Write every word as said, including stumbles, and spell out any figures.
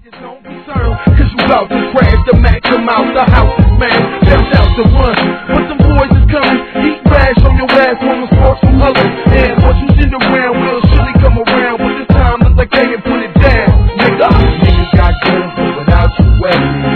Niggas don't concern, cause you bout to crash the Mac, come out the house, man. Shout out the run, but them boys is coming. Heat rash on your ass from the sparks from others. And once you send around, we'll surely come around. But this time, look like they can put it down, nigga. Niggas got guns, but without you weapons.